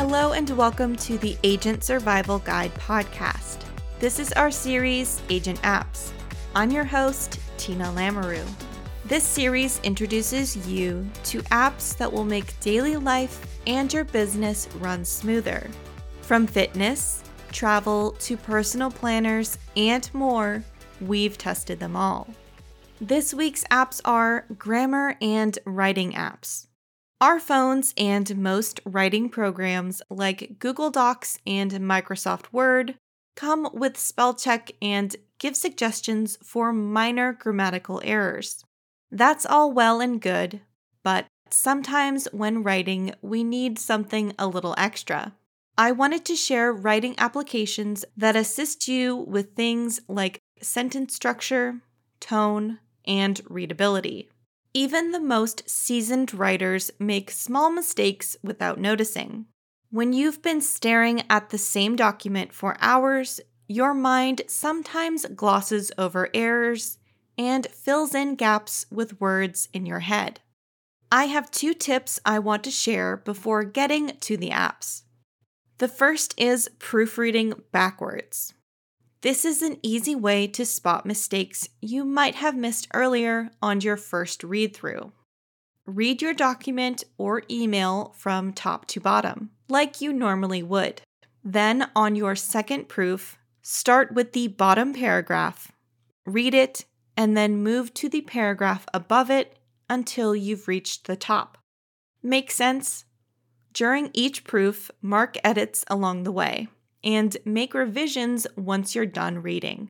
Hello and welcome to the Agent Survival Guide podcast. This is our series, Agent Apps. I'm your host, Tina Lamoureux. This series introduces you to apps that will make daily life and your business run smoother. From fitness, travel, to personal planners, and more, we've tested them all. This week's apps are grammar and writing apps. Our phones and most writing programs like Google Docs and Microsoft Word come with spell check and give suggestions for minor grammatical errors. That's all well and good, but sometimes when writing, we need something a little extra. I wanted to share writing applications that assist you with things like sentence structure, tone, and readability. Even the most seasoned writers make small mistakes without noticing. When you've been staring at the same document for hours, your mind sometimes glosses over errors and fills in gaps with words in your head. I have 2 tips I want to share before getting to the apps. The first is proofreading backwards. This is an easy way to spot mistakes you might have missed earlier on your first read-through. Read your document or email from top to bottom, like you normally would. Then, on your second proof, start with the bottom paragraph, read it, and then move to the paragraph above it until you've reached the top. Make sense? During each proof, mark edits along the way and make revisions once you're done reading.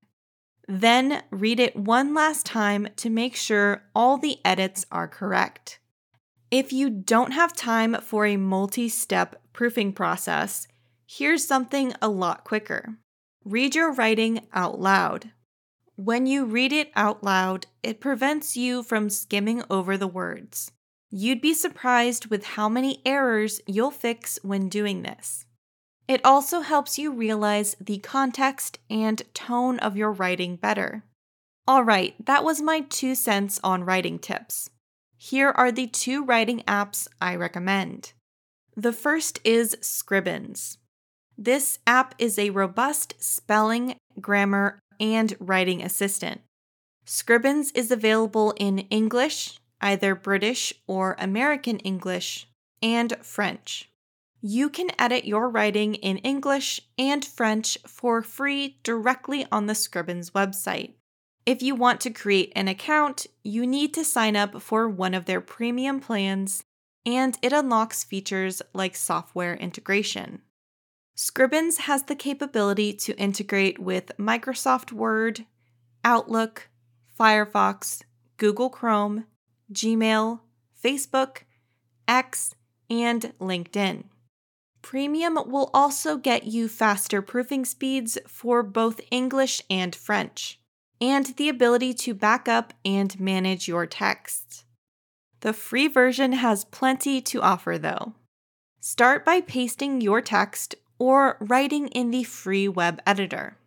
Then read it one last time to make sure all the edits are correct. If you don't have time for a multi-step proofing process, here's something a lot quicker. Read your writing out loud. When you read it out loud, it prevents you from skimming over the words. You'd be surprised with how many errors you'll fix when doing this. It also helps you realize the context and tone of your writing better. All right, that was my 2 cents on writing tips. Here are the 2 writing apps I recommend. The first is Scribens. This app is a robust spelling, grammar, and writing assistant. Scribens is available in English, either British or American English, and French. You can edit your writing in English and French for free directly on the Scribens website. If you want to create an account, you need to sign up for one of their premium plans, and it unlocks features like software integration. Scribens has the capability to integrate with Microsoft Word, Outlook, Firefox, Google Chrome, Gmail, Facebook, X, and LinkedIn. Premium will also get you faster proofing speeds for both English and French, and the ability to back up and manage your texts. The free version has plenty to offer though. Start by pasting your text or writing in the free web editor.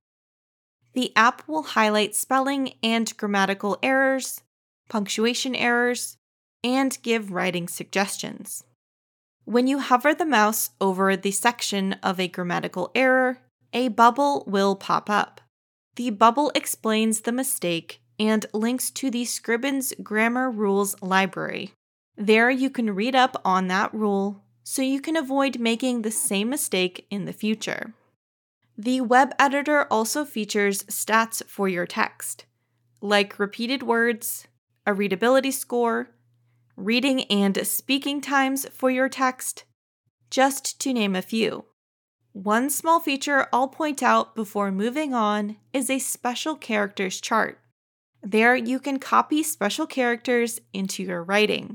The app will highlight spelling and grammatical errors, punctuation errors, and give writing suggestions. When you hover the mouse over the section of a grammatical error, a bubble will pop up. The bubble explains the mistake and links to the Scribens Grammar Rules library. There you can read up on that rule so you can avoid making the same mistake in the future. The web editor also features stats for your text, like repeated words, a readability score, reading and speaking times for your text, just to name a few. One small feature I'll point out before moving on is a special characters chart. There you can copy special characters into your writing.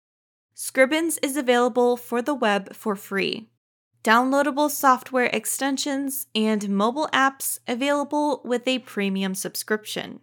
Scribens is available for the web for free. Downloadable software extensions and mobile apps available with a premium subscription.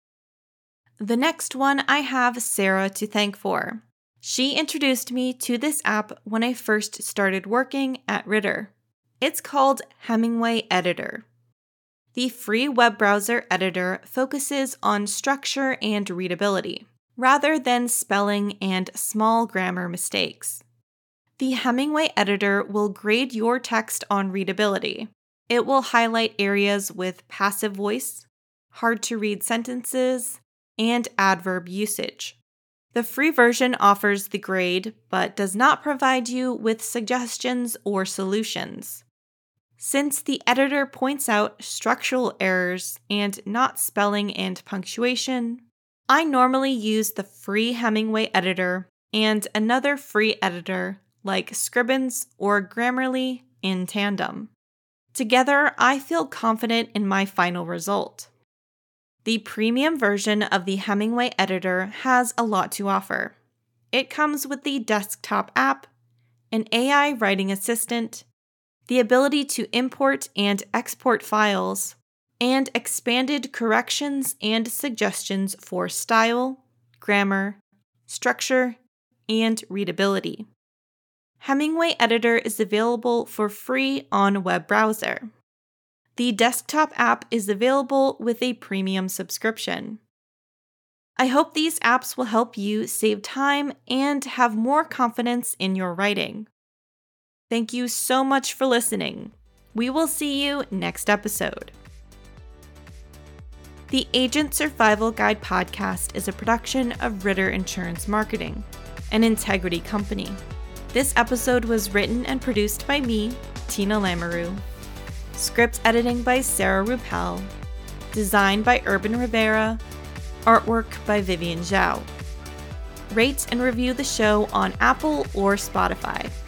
The next one I have Sarah to thank for. She introduced me to this app when I first started working at Ritter. It's called Hemingway Editor. The free web browser editor focuses on structure and readability, rather than spelling and small grammar mistakes. The Hemingway editor will grade your text on readability. It will highlight areas with passive voice, hard-to-read sentences, and adverb usage. The free version offers the grade, but does not provide you with suggestions or solutions. Since the editor points out structural errors and not spelling and punctuation, I normally use the free Hemingway editor and another free editor like Scribens or Grammarly in tandem. Together, I feel confident in my final result. The premium version of the Hemingway editor has a lot to offer. It comes with the desktop app, an AI writing assistant, the ability to import and export files, and expanded corrections and suggestions for style, grammar, structure, and readability. Hemingway Editor is available for free on a web browser. The desktop app is available with a premium subscription. I hope these apps will help you save time and have more confidence in your writing. Thank you so much for listening. We will see you next episode. The Agent Survival Guide podcast is a production of Ritter Insurance Marketing, an integrity company. This episode was written and produced by me, Tina Lamoureux. Script editing by Sarah Ruppel. Design by Urban Rivera. Artwork by Vivian Zhao. Rate and review the show on Apple or Spotify.